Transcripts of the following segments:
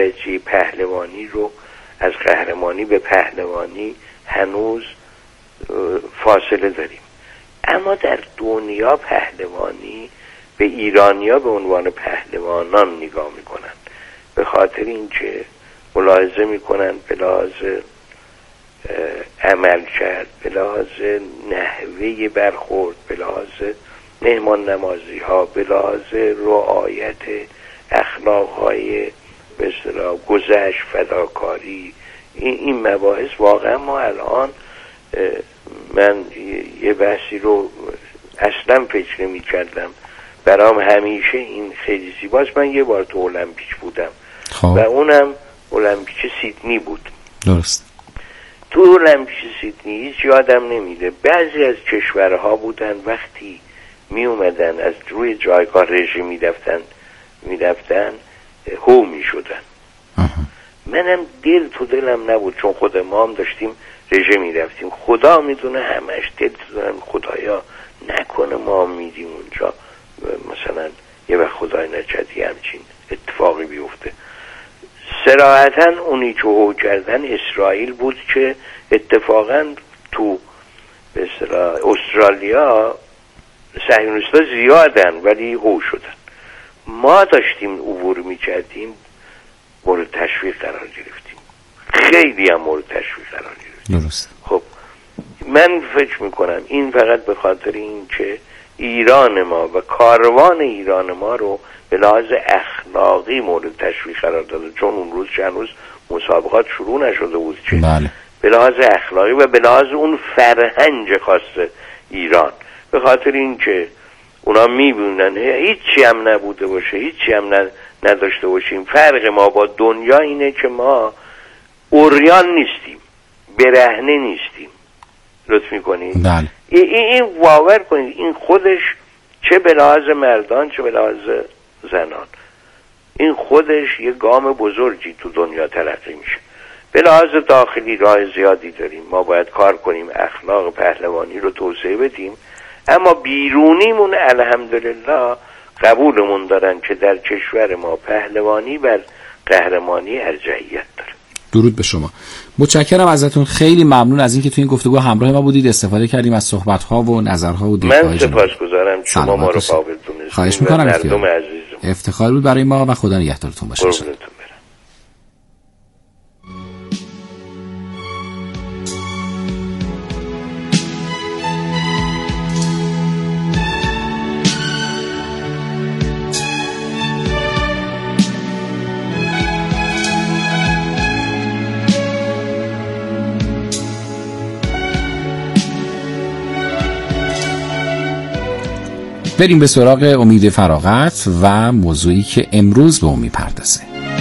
درجه پهلوانی رو از قهرمانی به پهلوانی هنوز فاصله داریم. اما در دنیا پهلوانی به ایرانیا به عنوان پهلوانان نگاه میکنن، به خاطر اینکه ملاحظه میکنن به لحاظ عمل کرد، به لحاظ نحوه برخورد، به لحاظ مهمان نمازی ها، به لحاظ رعایت اخلاق های به اصطلاح گذشت، فداکاری، این مباحث واقعا ما الان، من یه بحثی رو اصلا فکر نمی کردم، برام همیشه این خیلی زیباست. من یه بار تو المپیک بودم و اونم المپیک سیدنی بود. درست. تو المپیک سیدنی هیچ یادم نمیده، بعضی از کشورها بودن وقتی می اومدن از روی جایگاه رژه میرفتن هو می شدن. منم دل تو دلم نبود، چون خود ما هم داشتیم رژه میرفتیم. خدا میدونه همش دل تو دلم، خدایا نکنه ما میدیم اونجا مثلا یه وقت خدای نکرد همچین اتفاقی بیفته. صراحتا اونی که هو کردن اسرائیل بود که اتفاقا تو به اصطلاح استرالیا صهیونیست‌ها زیادن ولی هو شدن. ما داشتیم عبور میکردیم مورد تشویق قرار گرفتیم، خیلی هم مورد تشویق قرار گرفتیم. درست. خب من فکر میکنم این فقط به خاطر این که ایران ما و کاروان ایران ما رو به لحاظ اخلاقی مورد تشویق قرار داده، چون اون روز چند روز مسابقات شروع نشده بود که بله. به لحاظ اخلاقی و به لحاظ اون فرهنگ خاص ایران، به خاطر این که اونا میبینن هیچی هم نبوده باشه، هیچی هم نداشته باشیم. فرق ما با دنیا اینه که ما اوریان نیستیم، برهنه نیستیم. لطف میکنید؟ بله. این باور کنید، این خودش چه به لحاظ مردان چه به لحاظ زنان، این خودش یه گام بزرگی تو دنیا تلقی میشه. به لحاظ داخلی راه زیادی داریم، ما باید کار کنیم اخلاق پهلوانی رو توسعه بدیم، اما بیرونیمون الحمدلله قبولمون دارن که در کشور ما پهلوانی بر قهرمانی ارجحیت داره. درود به شما. متشکرم ازتون، خیلی ممنون از اینکه تو این گفتگو همراه ما بودید، استفاده کردیم از صحبت‌ها و نظرها و دیدگاه‌های من سپاسگزارم شما ما رو قابل دونستید. خواهش می‌کنم. مردم عزیزم افتخار بود برای ما و خدا نگهدارتون باشه. بریم به سراغ امید فراغت و موضوعی که امروز به اون میپردازه.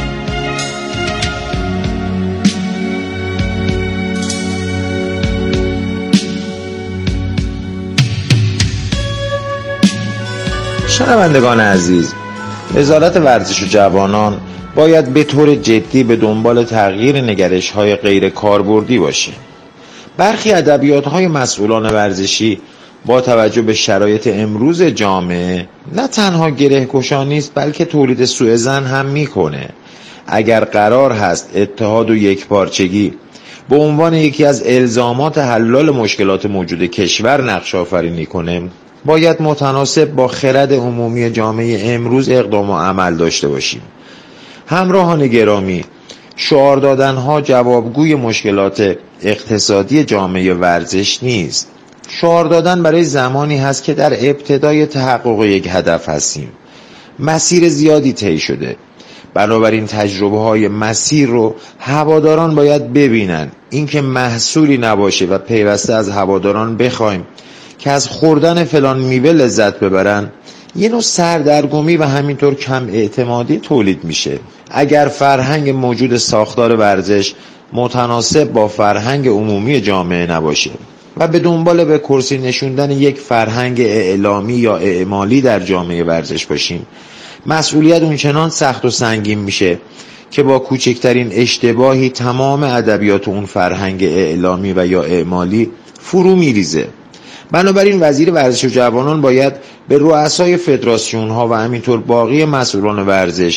شنوندگان عزیز، وزارت ورزش و جوانان باید به طور جدی به دنبال تغییر نگرش‌های غیر کاربردی باشه. برخی ادبیات‌های مسئولان ورزشی با توجه به شرایط امروز جامعه نه تنها گره‌گشا نیست بلکه تولید سوءظن هم میکنه. اگر قرار هست اتحاد و یکپارچگی به عنوان یکی از الزامات حلال مشکلات موجود کشور نقش آفرینی کنه، باید متناسب با خرد عمومی جامعه امروز اقدام و عمل داشته باشیم. همراهان گرامی، شعار دادنها جوابگوی مشکلات اقتصادی جامعه ورزش نیست. شعار دادن برای زمانی هست که در ابتدای تحقق یک هدف هستیم. مسیر زیادی طی شده، بنابراین تجربه های مسیر رو هواداران باید ببینن. اینکه محصولی نباشه و پیوسته از هواداران بخوایم که از خوردن فلان میوه لذت ببرن، یه نوع سردرگمی و همینطور کم اعتمادی تولید میشه. اگر فرهنگ موجود ساختار ورزش متناسب با فرهنگ عمومی جامعه نباشه و به دنبال به کرسی نشوندن یک فرهنگ اعلامی یا اعمالی در جامعه ورزش باشیم، مسئولیت اونچنان سخت و سنگین میشه که با کوچکترین اشتباهی تمام ادبیات اون فرهنگ اعلامی و یا اعمالی فرو میریزه. بنابراین وزیر ورزش و جوانان باید به رؤسای فدراسیون ها و همینطور باقی مسئولان ورزش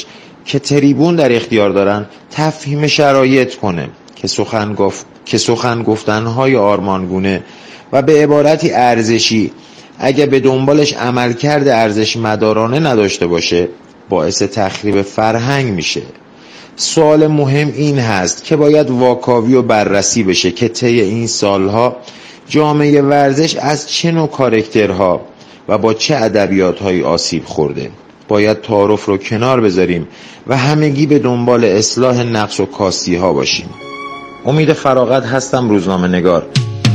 که تریبون در اختیار دارن تفهیم شرایط کنه که سخن گفتنهای آرمانگونه و به عبارتی ارزشی اگه به دنبالش عملکرد ارزش مدارانه نداشته باشه باعث تخریب فرهنگ میشه. سوال مهم این هست که باید واکاوی و بررسی بشه که طی این سالها جامعه ورزش از چه نوع کاراکترها و با چه ادبیات‌هایی آسیب خورده. باید تعارف رو کنار بذاریم و همگی به دنبال اصلاح نقص و کاستی‌ها باشیم. امید فراغت هستم، روزنامه نگار.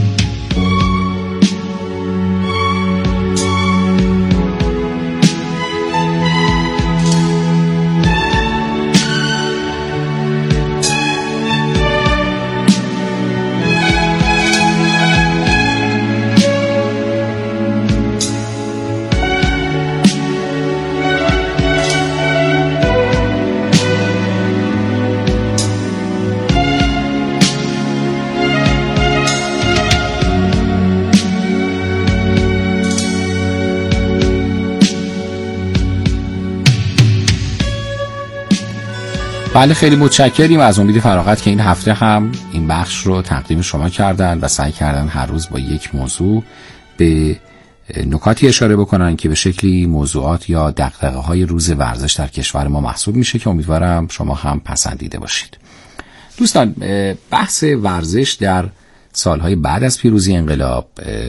بله، خیلی متشکریم از امید فراغت که این هفته هم این بخش رو تقدیم شما کردن و سعی کردن هر روز با یک موضوع به نکاتی اشاره بکنن که به شکلی موضوعات یا دغدغه‌های روز ورزش در کشور ما محسوب میشه که امیدوارم شما هم پسندیده باشید. دوستان، بحث ورزش در سالهای بعد از پیروزی انقلاب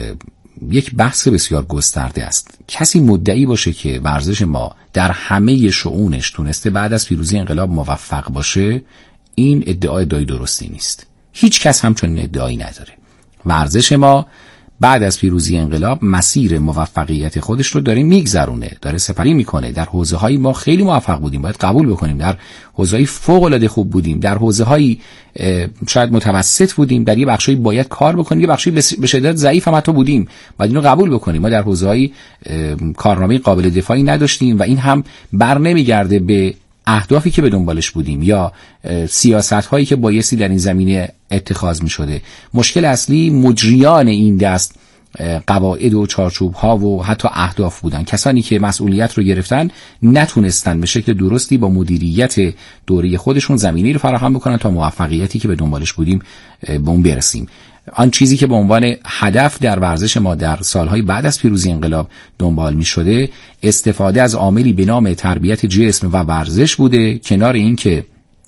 یک بحث بسیار گسترده است. کسی مدعی باشه که ورزش ما در همه شؤونش تونسته بعد از پیروزی انقلاب موفق باشه، این ادعای درستی نیست. هیچ کس همچنین ادعایی نداره. ورزش ما بعد از پیروزی انقلاب مسیر موفقیت خودش رو داره میگذرونه، داره سپری میکنه. در حوزه‌های ما خیلی موفق بودیم، باید قبول بکنیم. در حوزه‌های فوق‌العاده خوب بودیم، در حوزه‌های شاید متوسط بودیم، در یه بخشایی باید کار بکنیم، یه بخشی به شدت ضعیف هم حتی بودیم، باید اینو قبول بکنیم. ما در حوزه‌های کارنامه قابل دفاعی نداشتیم و این هم برنمیگرده به اهدافی که به دنبالش بودیم یا سیاست‌هایی که بایستی در این زمینه اتخاذ می‌شده. مشکل اصلی مجریان این دست قواعد و چارچوب‌ها و حتی اهداف بودن. کسانی که مسئولیت رو گرفتن نتونستن به شکل درستی با مدیریت دوره خودشون زمینه‌ای رو فراهم بکنن تا موفقیتی که به دنبالش بودیم به اون برسیم. آن چیزی که به عنوان هدف در ورزش ما در سالهای بعد از پیروزی انقلاب دنبال می شده استفاده از عاملی به نام تربیت جسم و ورزش بوده، کنار این که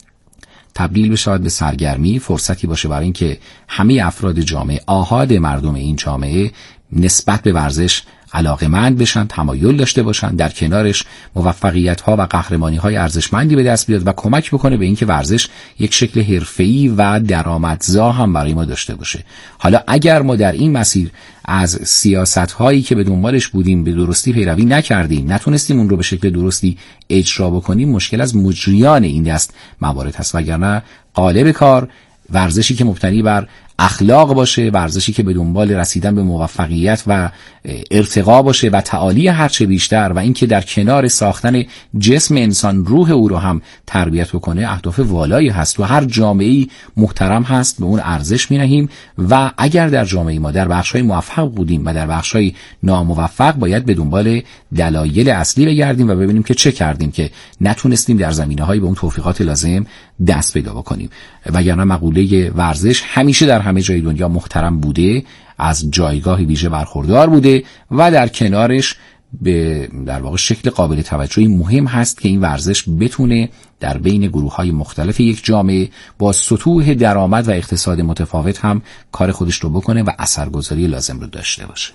تبدیل بشه به سرگرمی، فرصتی باشه برای این که همه افراد جامعه، آحاد مردم این جامعه نسبت به ورزش علاقه‌مند بشن، تمایل داشته باشن، در کنارش موفقیت‌ها و قهرمانی‌های ارزشمندی به دست بیاد و کمک بکنه به اینکه ورزش یک شکل حرفه‌ای و درآمدزا هم برای ما داشته باشه. حالا اگر ما در این مسیر از سیاست‌هایی که به دنبالش بودیم به درستی پیروی نکردیم، نتونستیم اون رو به شکل درستی اجرا بکنیم، مشکل از مجریان این دست موارد هست. وگرنه قالب کار ورزشی که مبتنی بر اخلاق باشه، ورزشی که به دنبال رسیدن به موفقیت و ارتقا باشه و تعالی هرچه بیشتر و اینکه در کنار ساختن جسم انسان روح او رو هم تربیت بکنه، اهداف والایی هست و هر جامعه‌ای محترم هست به اون ارزش می‌نهیم. و اگر در جامعه ما در بخش‌های موفق بودیم و در بخش‌های ناموفق، باید به دنبال دلایل اصلی بگردیم و ببینیم که چه کردیم که نتونستیم در زمینه‌های به اون توفیقات لازم دست پیدا بکنیم. وگرنه مقوله ورزش همیشه در همه جای دنیا محترم بوده، از جایگاه ویژه برخوردار بوده و در کنارش به در واقع شکل قابل توجهی مهم هست که این ورزش بتونه در بین گروه‌های مختلف یک جامعه با سطوح درآمد و اقتصاد متفاوت هم کار خودش رو بکنه و اثرگذاری لازم رو داشته باشه.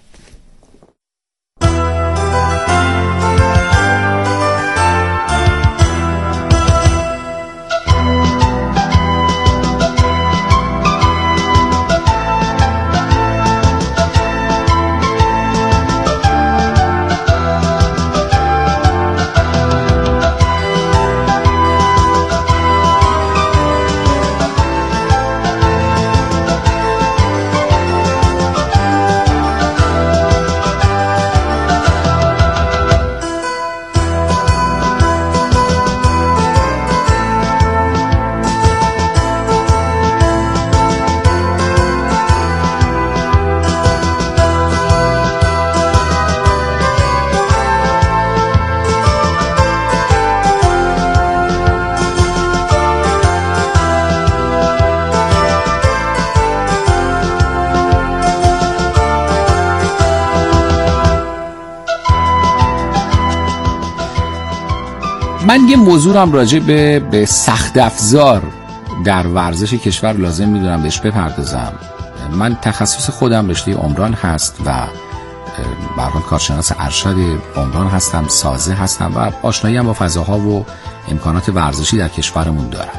من یه موضوع هم راجع به سخت افزار در ورزش کشور لازم میدونم بهش بپردازم. من تخصص خودم رشته عمران هست و به هر حال کارشناس ارشد عمران هستم، سازه هستم و آشنایی هم با فضاها و امکانات ورزشی در کشورمون دارم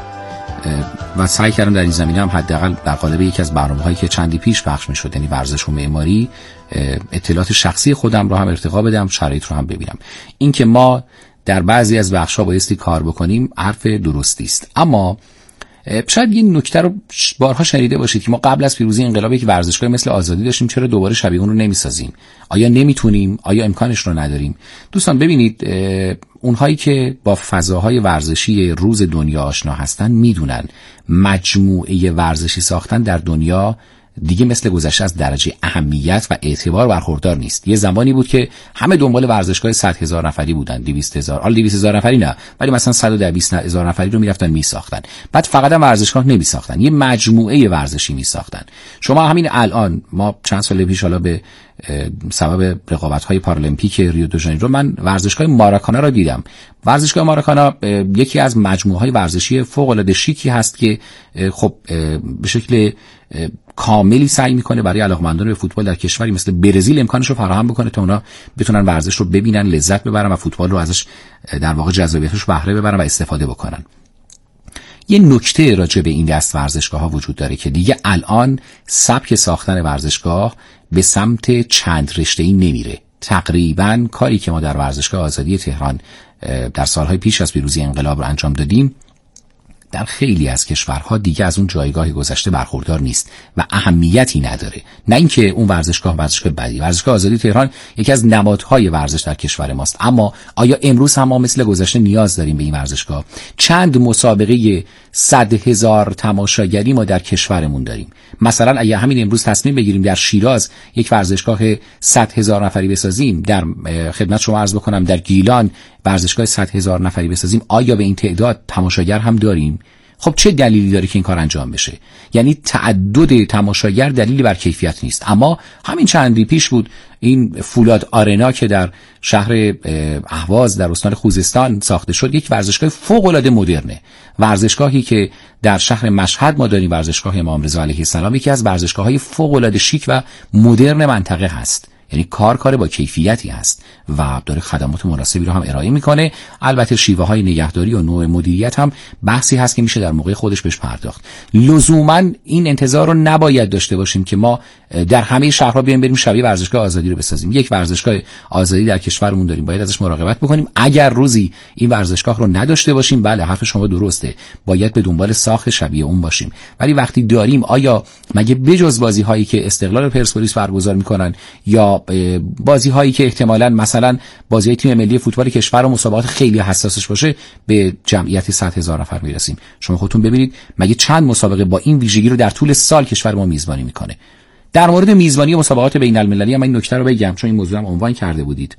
و سعی کردم در این زمینه هم حداقل در قالب یکی از برنامه‌هایی که چندی پیش پخش می‌شد، یعنی ورزش و معماری، اطلاعات شخصی خودم رو هم ارتقا بدم، شرایط رو هم ببینم. این که ما در بعضی از بخش‌ها بایستی کار بکنیم حرف درستی است، اما شاید یه نکته رو بارها شنیده باشید که ما قبل از پیروزی انقلاب یک ورزشگاه مثل آزادی داشتیم، چرا دوباره شبیه اون رو نمی‌سازیم؟ آیا نمیتونیم؟ آیا امکانش رو نداریم؟ دوستان ببینید، اونهایی که با فضاهای ورزشی روز دنیا آشنا هستن میدونن مجموعه ورزشی ساختن در دنیا دیگه مثل گذشته از درجه اهمیت و اعتبار برخوردار نیست. یه زمانی بود که همه دنبال ورزشگاه 100,000 نفری بودن، 200,000، حالا 200,000 نفری نه، ولی مثلا 120,000 نفری رو میرفتن میساختن. بعد فقط هم ورزشگاه نمیساختن، یه مجموعه ورزشی میساختن. شما همین الان، ما چند سال پیش حالا به سبب رقابت‌های پارالمپیک ریو دو ژانیرو من ورزشگاه ماراکانا رو دیدم. ورزشگاه ماراکانا یکی از مجموعه‌های ورزشی فوق‌العاده شیکی هست که خب به شکل کاملی سعی میکنه برای علاقمندان به فوتبال در کشوری مثل برزیل امکانش رو فراهم بکنه تا اونا بتونن ورزش رو ببینن، لذت ببرن و فوتبال رو ازش در واقع جذابیتش بهره ببرن و استفاده بکنن. یه نکته راجع به این دست ورزشگاه ها وجود داره که دیگه الان سبک ساختن ورزشگاه به سمت چند رشته‌ای نمیره. تقریبا کاری که ما در ورزشگاه آزادی تهران در سالهای پیش از پیروزی انقلاب رو انجام دادیم در خیلی از کشورها دیگه از اون جایگاه گذشته برخوردار نیست و اهمیتی نداره. نه اینکه اون ورزشگاه بدی، ورزشگاه آزادی تهران یکی از نمادهای ورزش در کشور ماست، اما آیا امروز هم ما مثل گذشته نیاز داریم به این ورزشگاه؟ چند مسابقه 100,000 تماشاگری ما در کشورمون داریم. مثلا اگه همین امروز تصمیم بگیریم در شیراز یک ورزشگاه 100,000 نفری بسازیم، در خدمت شما عرض بکنم در گیلان ورزشگاه 100,000 نفری بسازیم، آیا به این تعداد تماشاگر هم داریم؟ خب چه دلیلی داره که این کار انجام بشه؟ یعنی تعدد تماشاگر دلیلی بر کیفیت نیست. اما همین چندی پیش بود این فولاد آرنا که در شهر اهواز در استان خوزستان ساخته شد، یک ورزشگاه فوق العاده مدرنه. ورزشگاهی که در شهر مشهد ما داریم، ورزشگاه امام رضا علیه السلام، یکی از ورزشگاه‌های فوق العاده شیک و مدرن منطقه هست. یعنی کار با کیفیتی هست و داره خدمات مناسبی رو هم ارائه میکنه. البته شیوه های نگهداری و نوع مدیریت هم بحثی هست که میشه در موقع خودش بهش پرداخت. لزوما این انتظار رو نباید داشته باشیم که ما در همه شهرها بریم شبیه ورزشگاه آزادی رو بسازیم. یک ورزشگاه آزادی در کشورمون داریم، باید ازش مراقبت بکنیم. اگر روزی این ورزشگاه رو نداشته باشیم، بله حرف شما درسته، باید به دنبال ساخت شبیه اون باشیم. ولی وقتی داریم، آیا مگه بجز بازی هایی که استقلال پرسپولیس برگزار میکنن یا بازی هایی که احتمالاً مثلا بازی تیم ملی فوتبال کشور و مسابقات خیلی حساسش باشه به جمعیت 100,000 نفر میرسیم؟ شما خودتون ببینید مگه چند مسابقه با این ویژگی رو در طول سال کشور ما میزبانی میکنه. در مورد میزبانی مسابقات بین المللی هم این نکته رو بگم، چون این موضوع هم عنوان کرده بودید.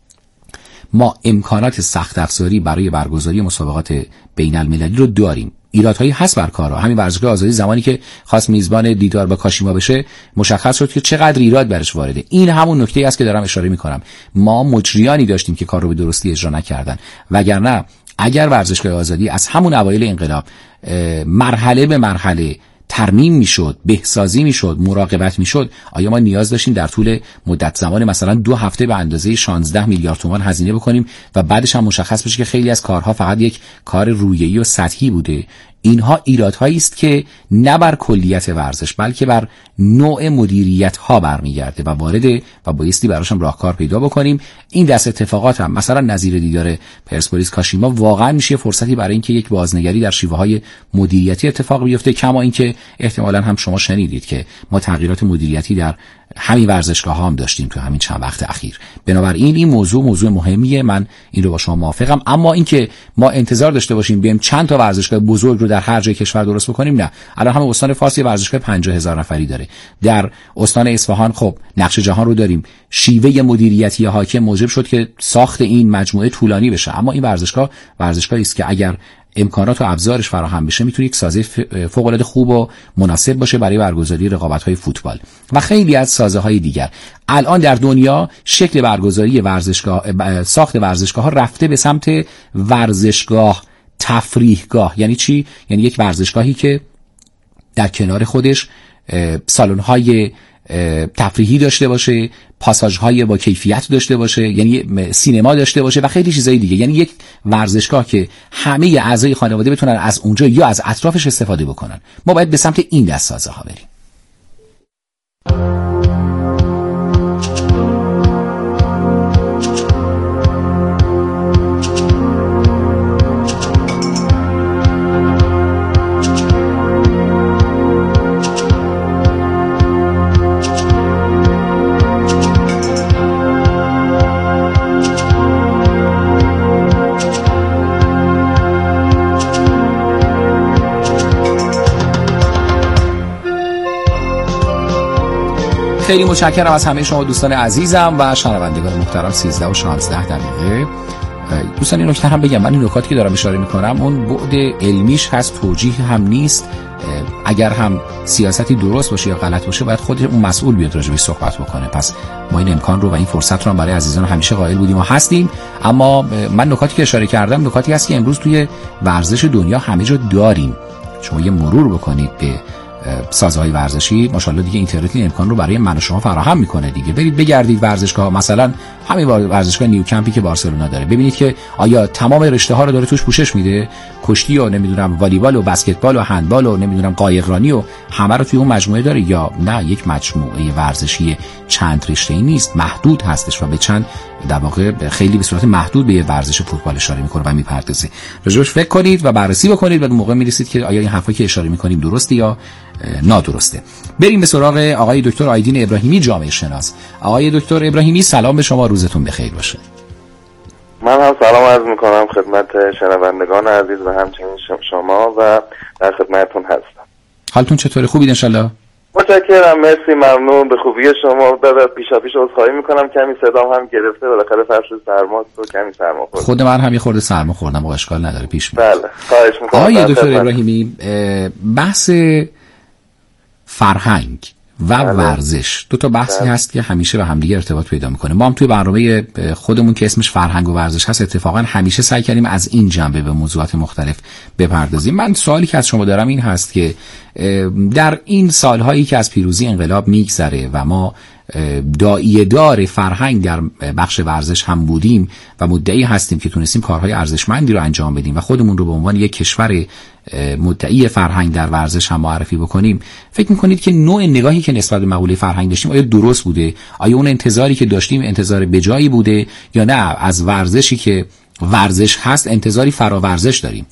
ما امکانات سخت افزاری برای برگزاری مسابقات بین المللی رو داریم. ایرادهایی هست بر کارا. همین ورزشگاه آزادی زمانی که خواست میزبان دیدار با کاشیما بشه، مشخص شد که چقدر ایراد برش وارده. این همون نکته‌ای است که دارم اشاره می‌کنم. ما مجریانی داشتیم که کار رو به درستی اجرا نکردن، وگرنه اگر ورزشگاه آزادی از همون اوایل انقلاب مرحله به مرحله ترمیم میشد، بهسازی میشد، مراقبت میشد، آیا ما نیاز داشتیم در طول مدت زمان مثلا 2 هفته به اندازه 16 میلیارد تومان هزینه بکنیم و بعدش هم مشخص بشه که خیلی از کارها فقط یک کار رویه‌ای و سطحی بوده؟ اینها ایرادهایی است که نه بر کلیت ورزش بلکه بر نوع مدیریت ها برمیگرده و وارده و بایستی براش هم راهکار پیدا بکنیم. این دست اتفاقات هم مثلا نظیر دیدار پرسپولیس کاشیما واقعا میشه فرصتی برای اینکه یک بازنگری در شیوه های مدیریتی اتفاق بیفته، کما اینکه احتمالاً هم شما شنیدید که ما تغییرات مدیریتی در همین ورزشگاه ها هم داشتیم تو همین چند وقت اخیر. بنابراین این موضوع مهمیه، من این رو با شما موافقم. اما اینکه ما انتظار داشته باشیم بریم چند تا ورزشگاه بزرگ رو در هر جای کشور درست بکنیم، نه. الان هم استان فارس ورزشگاه 50,000 نفری داره. در استان اصفهان خب نقش جهان رو داریم. شیوه مدیریتی حاکم موجب شد که ساخت این مجموعه طولانی بشه، اما این ورزشگاهی است که اگر امکانات و ابزارش فراهم بشه میتونه یک سازه فوق العاده خوب و مناسب باشه برای برگزاری رقابت‌های فوتبال و خیلی از سازه‌های دیگر. الان در دنیا شکل برگزاری ساخت ورزشگاه‌ها رفته به سمت ورزشگاه تفریحگاه. یعنی چی؟ یعنی یک ورزشگاهی که در کنار خودش سالن‌های تفریحی داشته باشه، پاساژهای با کیفیت داشته باشه، یعنی سینما داشته باشه و خیلی چیزای دیگه. یعنی یک ورزشگاه که همه اعضای خانواده بتونن از اونجا یا از اطرافش استفاده بکنن. ما باید به سمت این دست سازه‌ها بریم. خیلی متشکرم از همه شما دوستان عزیزم و شنوندگان محترم. 13 و 16 دقیقه. دوستان این نکته هم بگم، من این نکاتی که دارم اشاره میکنم اون بعد علمیش هست، توجیه هم نیست. اگر هم سیاستی درست باشه یا غلط باشه باید خود اون مسئول بیاد راجع بهش صحبت بکنه. پس ما این امکان رو و این فرصت رو هم برای عزیزان همیشه قائل بودیم و هستیم. اما من نکاتی که اشاره کردم نکاتی هست که امروز توی ورزش دنیا همه جا داریم. شما یه مرور بکنید به سازهای ورزشی، ماشاءالله دیگه اینترنت این امکان رو برای من و شما فراهم میکنه دیگه. برید بگردید ورزشگاه، مثلا همین ورزشگاه نیوکمپی که بارسلونا داره، ببینید که آیا تمام رشته ها رو داره توش پوشش میده، کشتی و نمیدونم والیبال و بسکتبال و هندبال و نمیدونم قایقرانی و همه رو توی اون مجموعه داره، یا نه یک مجموعه ورزشی چند رشته‌ای نیست، محدود هستش و به چند در واقع خیلی به صورت محدود به یه ورزش فوتبال اشاره میکنه و میپردازه. راجعش فکر کنید و بررسی بکنید و موقع میرسید که آیا این حرفایی که اشاره میکنیم درسته یا نادرسته. بریم به سراغ آقای دکتر آیدین ابراهیمی، جامعه شناس. آقای دکتر ابراهیمی سلام به شما، روزتون بخیر باشه. من هم سلام عرض میکنم خدمت شنوندگان عزیز و همچنین شما و در خدمتتون هستم. حالتون چطوره؟ خوبید ان شاءالله؟ متشکرم، مرسی، ممنون، به خوبی شما. پیشا پیش عذرخواهی میکنم کمی صدام هم گرفته، بالاخره فصل سرما تو کمی سرما خوردم. خود من هم یه خورده سرما خوردم و اشکال نداره، پیش میاد. بله، خواهش میکنم. آقای دکتر ابراهیمی، بحث فرهنگ و ورزش دو تا بحثی هست که همیشه به همدیگه ارتباط پیدا میکنه. ما هم توی برنامه خودمون که اسمش فرهنگ و ورزش هست اتفاقا همیشه سعی کردیم از این جنبه به موضوعات مختلف بپردازیم. من سوالی که از شما دارم این هست که در این سالهایی که از پیروزی انقلاب میگذره و ما داعیه دار فرهنگ در بخش ورزش هم بودیم و مدعی هستیم که تونستیم کارهای ارزشمندی رو انجام بدیم و خودمون رو به عنوان یک کشور مدعی فرهنگ در ورزش هم معرفی بکنیم، فکر میکنید که نوع نگاهی که نسبت به مقوله فرهنگ داشتیم آیا درست بوده؟ آیا اون انتظاری که داشتیم انتظار بجایی بوده یا نه از ورزشی که ورزش هست انتظاری فراورزش داریم؟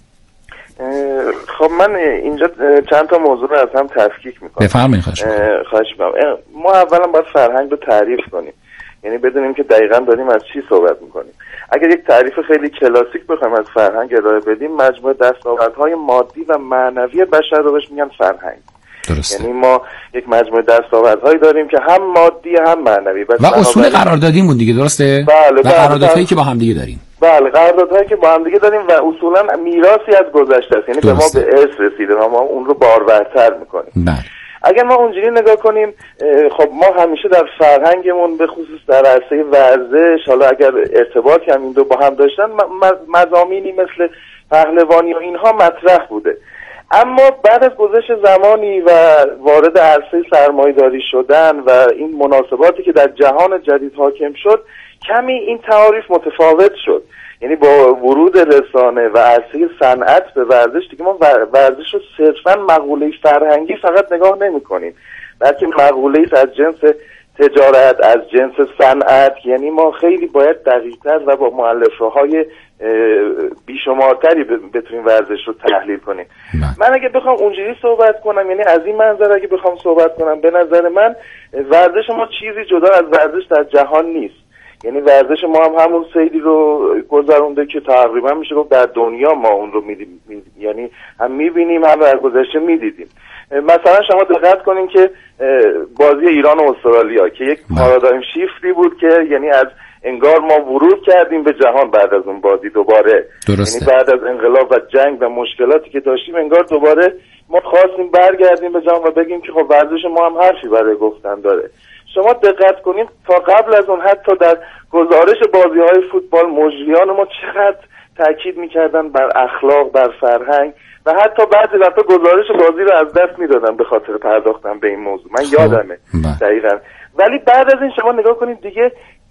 خب من اینجا چند تا موضوع رو از هم تفکیک میکنم. بفرمایید. خواهش میکنم. ما اولا باید فرهنگ رو تعریف کنیم، یعنی بدونیم که دقیقاً داریم از چی صحبت میکنیم. اگر یک تعریف خیلی کلاسیک بخوایم از فرهنگ ارائه بدیم، مجموعه دستاوردهای مادی و معنوی بشر رو بهش میگن فرهنگ. درسته. یعنی ما یک مجموعه دستاوردهایی داریم که هم مادی هم معنوی و اصول قراردادیمون دیگه، درسته؟ بله، و قراردادهایی که با هم دیگه داریم. بله، قراردادهایی که با هم دیگه داریم و اصولا میراثی از گذشته است، یعنی به ما به ارث رسیده و ما اون رو بارورتر میکنیم. بله. اگر ما اونجوری نگاه کنیم، خب ما همیشه در فرهنگمون به خصوص در عرصه ورزش، حالا اگر ارتباطی هم این دو با هم داشتن، مضامینی مثل پهلوانی و اینها مطرح بوده. اما بعد از گذشت زمانی و وارد عرصه سرمایه‌داری شدن و این مناسباتی که در جهان جدید حاکم شد، کمی این تعاریف متفاوت شد. یعنی با ورود رسانه و عرصه صنعت به ورزش، دیگه ما ورزش رو صرفاً مقوله فرهنگی فقط نگاه نمی‌کنیم، بلکه مقوله‌ای از جنس تجارت، از جنس صنعت. یعنی ما خیلی باید دقیق‌تر و با مؤلفه‌های بیشمارتری بتونیم ورزش رو تحلیل کنیم. من اگه بخوام اونجوری صحبت کنم، یعنی از این منظر اگه بخوام صحبت کنم، به نظر من ورزش ما چیزی جدا از ورزش در جهان نیست. یعنی ورزش ما هم همون سیلی رو گذرونده که تقریبا میشه گفت در دنیا ما اون رو میدیم، یعنی هم میبینیم هم در گذشته میدیدیم. مثلا شما دقت کنین که بازی ایران و استرالیا که یک پارادایم شیفتی بود که یعنی از انگار ما ورود کردیم به جهان بعد از اون بازی دوباره. درسته. یعنی بعد از انقلاب و جنگ و مشکلاتی که داشتیم انگار دوباره ما خواستیم برگردیم به جهان و بگیم که خب ورزش ما هم حرفی برای گفتن داره. شما دقت کنید تا قبل از اون حتی در گزارش بازی‌های فوتبال مجریان ما چقدر تاکید می‌کردن بر اخلاق، بر فرهنگ و حتی بعضی وقتا گزارش بازی رو از دست میدادن به خاطر پرداختن به این موضوع. من یادمه دقیقاً. ولی بعد از این شما نگاه کنید دیگه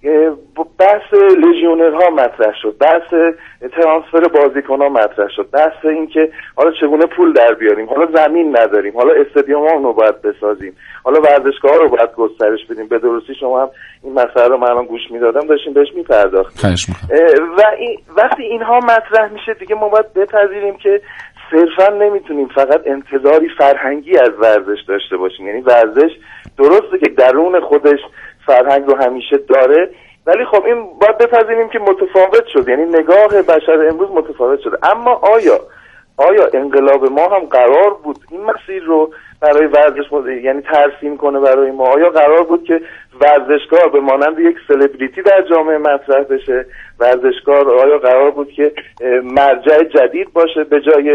بحث لژیونرها مطرح شد، بحث ترانسفر بازیکن‌ها مطرح شد، بحث این که حالا چگونه پول در بیاریم، حالا زمین نداریم، حالا استادیوم‌ها رو باید بسازیم، حالا ورزشگاه‌ها رو باید گسترش بدیم. به درستی شما هم این مسئله رو من الان گوش میدادم داشتیم بهش می‌پرداختیم. و وقتی اینها مطرح میشه دیگه ما باید بپذیریم که صرفا نمیتونیم فقط انتظاری فرهنگی از ورزش داشته باشیم. یعنی ورزش درسته که درون خودش فرهنگ رو همیشه داره، ولی خب این باید بپذیریم که متفاوت شد، یعنی نگاه بشر امروز متفاوت شده. اما آیا انقلاب ما هم قرار بود این مسیر رو برای ورزش یعنی ترسیم کنه برای ما؟ آیا قرار بود که ورزشکار به مانند یک سلبریتی در جامعه مطرح بشه؟ ورزشکار آیا قرار بود که مرجع جدید باشه به جای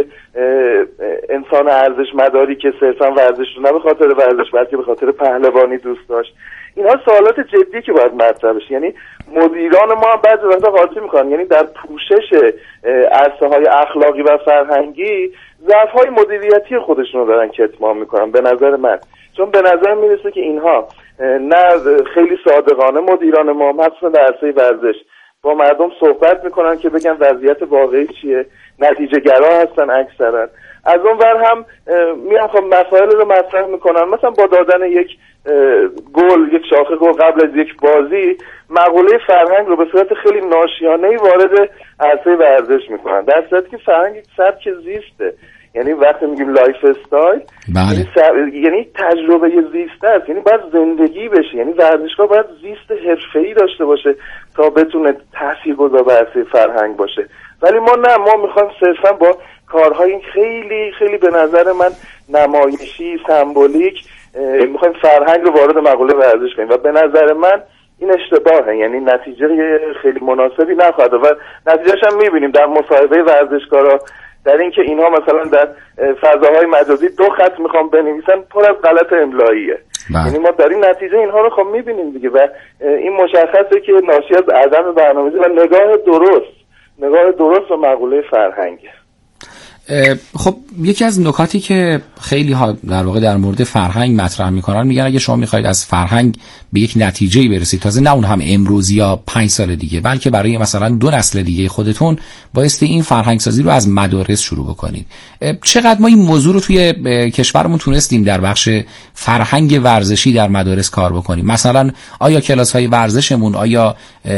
انسان ارزش مداری که صرفا ورزش رو نه به خاطر ورزش بلکه به خاطر پهلوانی دوست داشت؟ اینها سوالات جدی که باید مطرح بشه. یعنی مدیران ما هم بعضی وقتا قاطی میکنن، یعنی در پوشش عرصه‌های اخلاقی و فرهنگی ضعف‌های مدیریتی خودشون رو دارن کتمان میکنن به نظر من. چون به نظر میرسه که اینها نه خیلی صادقانه مدیران ما مخصوصا در عرصه ورزش با مردم صحبت میکنن که بگن وضعیت واقعی چیه، نتیجه گرا هستن اکثرا. از اون ور هم میان خب مسائل رو مطرح میکنن، مثلا با دادن یک گل، یک شاخه گل قبل از یک بازی مقوله فرهنگ رو به صورت خیلی ناشیانه‌ای وارد عرصه ورزش میکنن، در صورتی که فرهنگ یک سبک زیسته. یعنی وقتی میگیم لایف استایل یعنی تجربه زیسته است، یعنی باید زندگی بشه. یعنی ورزشگاه باید زیست حرفه‌ای داشته باشه تا بتونه تاثیرگذار بر عرصه فرهنگ باشه. ولی ما نه، ما میخوایم صرفا با کارهای خیلی خیلی به نظر من نمایشی، سمبولیک میخوایم فرهنگ رو وارد مقوله ورزش کنیم و به نظر من این اشتباهه. یعنی نتیجه خیلی مناسبی نخواهد و نتیجهش هم میبینیم در مصاحبه ورزشکارا، در اینکه اینها مثلا در فضاهای مجازی 2 خط میخوام بنویسن پر از غلط املاییه. یعنی ما در این نتیجه اینها رو خب میبینیم دیگه و این مشخصه که ناشی از عدم برنامه‌ریزی و نگاه درست و مقوله فرهنگه. خب یکی از نکاتی که خیلی ها در واقع در مورد فرهنگ مطرح میکنن، میگن اگه شما میخواید از فرهنگ به یک نتیجه‌ای برسید، تازه نه اون هم امروز یا 5 سال دیگه، بلکه برای مثلا 2 نسل دیگه خودتون، بایستی این فرهنگ سازی رو از مدارس شروع بکنید. چقدر ما این موضوع رو توی کشورمون تونستیم در بخش فرهنگ ورزشی در مدارس کار بکنیم؟ مثلا آیا کلاس‌های ورزشمون، آیا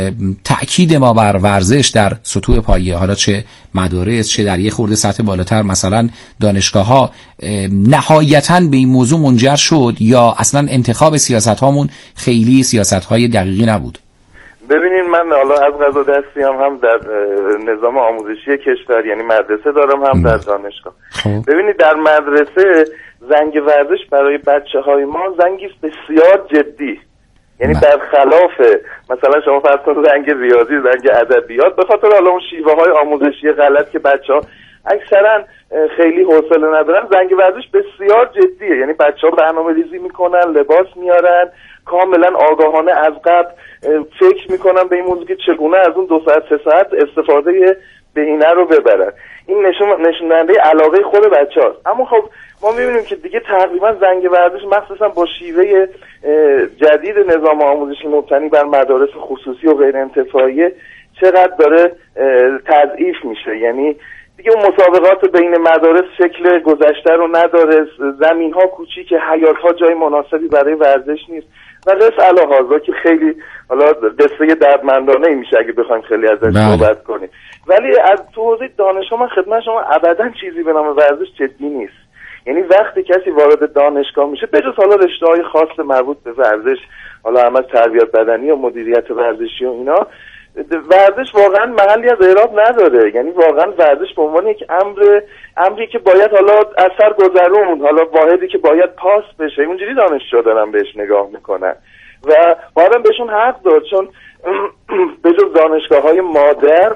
تأکید ما بر ورزش در سطوح پایه، حالا چه مدارس چه در یه خورده سطح بالاتر مثلا دانشگاه‌ها، نهایتاً به این موضوع منجر شد یا اصلا انتخاب سیاست‌هامون خیلی سیاست‌های دقیقی نبود؟ ببینید من حالا از قضا دستی هم در نظام آموزشی کشور، یعنی مدرسه دارم هم در دانشگاه. ببینید در مدرسه زنگ ورزش برای بچه‌های ما زنگی بسیار جدی، یعنی برخلاف مثلا شما فرض کنید زنگ ریاضی، زنگ ادبیات، به خاطر حالا اون شیوه‌های آموزشی غلط که بچه‌ها اکثرا خیلی حوصله ندارن، زنگ ورزش بسیار جدیه. یعنی بچه‌ها برنامه‌ریزی میکنن، لباس میارن، کاملا آگاهانه از قبل فکر میکنن به این موضوع که چگونه از اون 2 ساعت 3 ساعت استفاده بهینه رو ببرن. این نشون دهنده علاقه خود بچه‌هاست. اما خب ما میبینیم که دیگه تقریبا زنگ ورزش مخصوصا با شیوه جدید نظام آموزشی مبتنی بر مدارس خصوصی و غیر انتفاعی چقدر داره تضعیف میشه. یعنی دیگه اون مسابقات بین مدارس شکل گذشته رو نداره، زمین‌ها کوچیکه، حیاط‌ها جای مناسبی برای ورزش نیست و قصه الهازا که خیلی حالا قصه دردمندانه میشه اگه بخوایم خیلی ازش صحبت کنیم. ولی از تو حوزه دانشگاه من خدمت شما ابداً چیزی به نام ورزش جدی نیست. یعنی وقتی کسی وارد دانشگاه میشه، بجز حالا رشته‌های خاص مربوط به ورزش، حالا هم از تربیت بدنی و مدیریت ورزشی و اینا، ورزش واقعا محلی از اعراب نداره. یعنی واقعا ورزش به عنوان یک امری که باید حالا اثر گذرون، حالا واحدی که باید پاس بشه، اونجوری دانشجو دارن بهش نگاه میکنن. و باید بهشون حق داد، چون به جز دانشگاه‌های مادر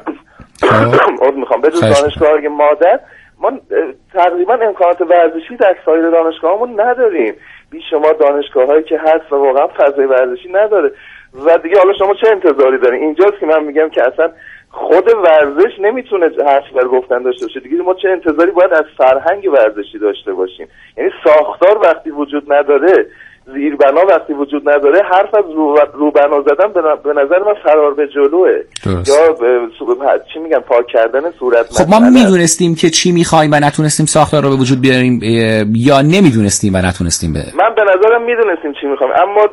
به جز دانشگاه‌های مادر ما تقریبا امکانات ورزشی در سایر دانشگاه‌هامون نداریم. بیش شما دانشگاه‌هایی که هست و واقعا فضای ورزشی نداره و دیگه حالا شما چه انتظاری دارین؟ اینجاست که من میگم که اصلا خود ورزش نمیتونه حرفی بر گفتن داشته باشه دیگه. ما چه انتظاری باید از فرهنگ ورزشی داشته باشیم؟ یعنی ساختار وقتی وجود نداره، زیربنا وقتی وجود نداره، حرف از روبنا زدن به نظر من فرار به جلوه. یا چی میگن پاک کردن صورت. خب ما میدونستیم که چی میخوایم و نتونستیم ساختار رو به وجود بیاریم یا نمیدونستیم و نتونستیم من به نظرم میدونستیم چی میخوایم، اما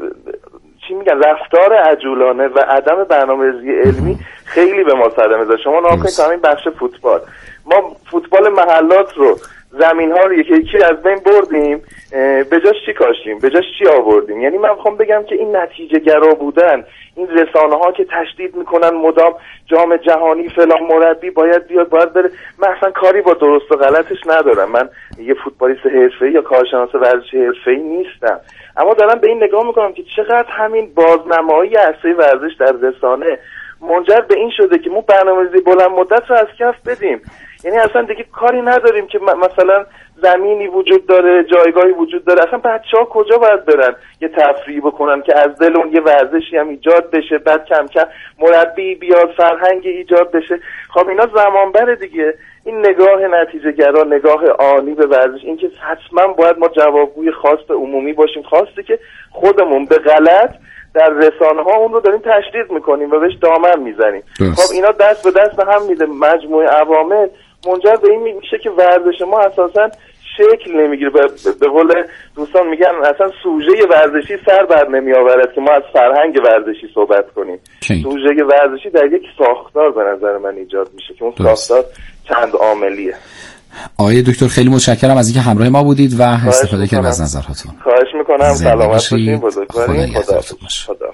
چی میگن رفتار عجولانه و عدم برنامه‌ریزی علمی خیلی به ما صدمه زد. شما نگاه کنید همین بخش فوتبال، ما فوتبال محلات رو زمین‌ها رو یکی یکی از بین بردیم، به جاش چی کاشتیم، به جاش چی آوردیم. یعنی من میخوام بگم که این نتیجه گرا بودن، این رسانه‌ها که تشدید میکنن مدام جام جهانی فلان مربی باید بیاد باید بره، من اصلا کاری با درست و غلطش ندارم، من یه فوتبالیست حرفه‌ای یا کارشناس ورزشی حرفه‌ای نیستم، اما دارم به این نگاه میکنم که چقدر همین بازنمایی عرصه ورزش در رسانه منجر به این شده که ما برنامه‌ریزی بلند مدت رو از کف بدیم. یعنی اصلا دیگه کاری نداریم که مثلا زمینی وجود داره، جایگاهی وجود داره، اصلا بچه‌ها کجا باید برن یه تفریحی بکنن که از دل اون یه ورزشی هم ایجاد بشه، بعد کم کم مربی بیاد، فرهنگی ایجاد بشه. خب اینا زمان بره دیگه. این نگاه نتیجه گرا، نگاه آنی به ورزش، این که حتما باید ما جوابگوی خواست عمومی باشیم، خواسته که خودمون به غلط در رسانه ها اون رو داریم تشدید میکنیم و بهش دامن میزنیم. خب اینا دست به دست هم میده، مجموعه عوامل منجر به این میشه که ورزش ما اساسا شکل نمیگیره. به قول دوستان میگن اصلا سوژه ورزشی سر بر نمیآورد که ما از فرهنگ ورزشی صحبت کنیم. سوژه ورزشی در یک ساختار به نظر من ایجاد میشه که اون ساختار چند عاملیه. آقای دکتر خیلی متشکرم از اینکه همراه ما بودید و استفاده کردید از نظراتتون. خواهش میکنم. سلامت باشید. بزرگوارید. خدا.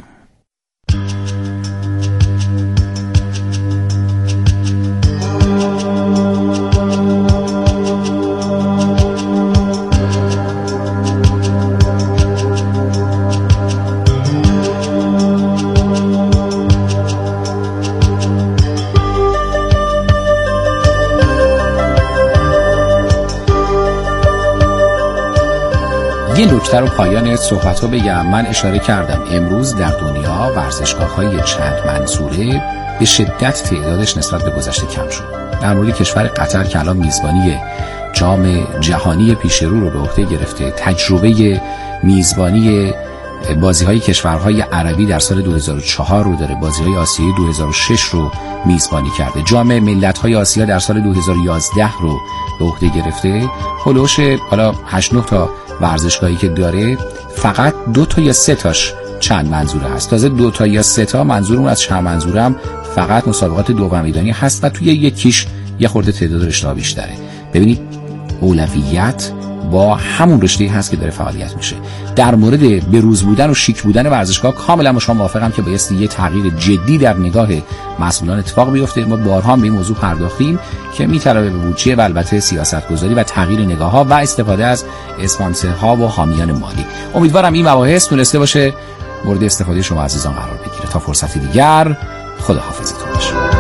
یه نکته رو پایان صحبت‌ها بگم. من اشاره کردم امروز در دنیا ورزشگاه‌های چند منظوره به شدت تعدادش نسبت به گذشته کم شد. در مورد کشور قطر که الان میزبانی جام جهانی پیش رو به عهده گرفته، تجربه میزبانی بازی‌های کشورهای عربی در سال 2004 رو داره، بازی‌های آسیایی 2006 رو میزبانی کرده، جام ملت‌های آسیا در سال 2011 رو به عهده گرفته. هولوش حالا 8-9 تا ورزشگاهی که داره فقط 2 تا یا 3 تاش چند منظوره هست. تازه 2 تا یا 3 تا منظورمون از چند منظوره هم فقط مسابقات دوم میدانی هست و توی یکیش یه خورده تعداد رشته‌ها بیشتره. ببینید اولویت با همون رشته‌ای هست که داره فعالیت میشه. در مورد بروز بودن و شیک بودن ورزشگاه کاملا با شما موافقم که بایستی یه تغییر جدی در نگاه مسئولان اتفاق بیفته. ما بارها به این موضوع پرداختیم که میترابه به بودجه و البته سیاست‌گذاری و تغییر نگاه‌ها و استفاده از اسپانسرها و حامیان مالی. امیدوارم این مباحث تونسته باشه مورد استفاده شما عزیزان قرار بگیره. تا فرصتی دیگر، خداحافظتون باشه.